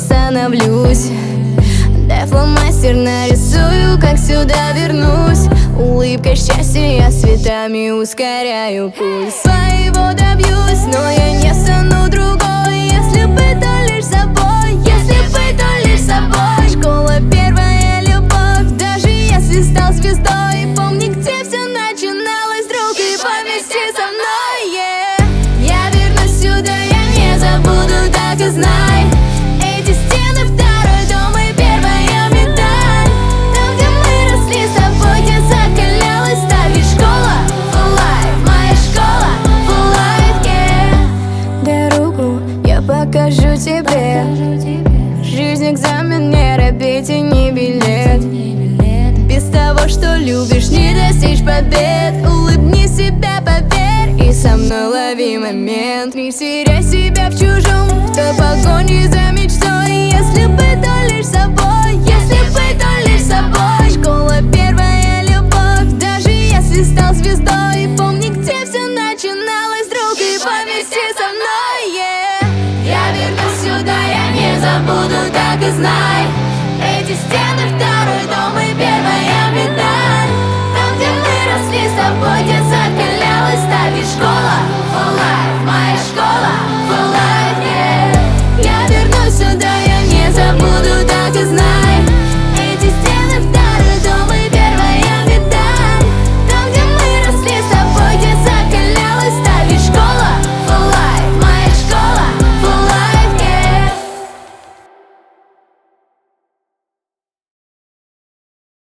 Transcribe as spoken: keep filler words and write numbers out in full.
остановлюсь. Дай фломастер нарисую, как сюда вернусь. Улыбкой счастья я цветами ускоряю пульс. Своего добьюсь, но я не стану другой. Если бы то лишь собой, если бы то лишь собой. Школа первая любовь, даже если стал звездой. Помни, где все начиналось, друг, и помести со мной, yeah. Я вернусь сюда, я не забуду, так и знай. Эти стены, второй дом и первая медаль. Там, где мы росли с тобой, где закалялась сталь. Ведь школа for life, моя школа for life, yeah. Дорогу я покажу тебе. Жизнь экзамен, не робей, тяни билет. Без того, что любишь, не достичь побед. Улыбни себя, поверь, и со мной лови момент. Не теряй себя в чужом, в той погоне за мечтой. Если бы то лишь собой, если бы то лишь собой. Школа первая любовь, даже если стал звездой. Помни, где все начиналось, друг, и помести со мной, yeah. Я вернусь сюда, я не забуду, так и знай. Эти стены в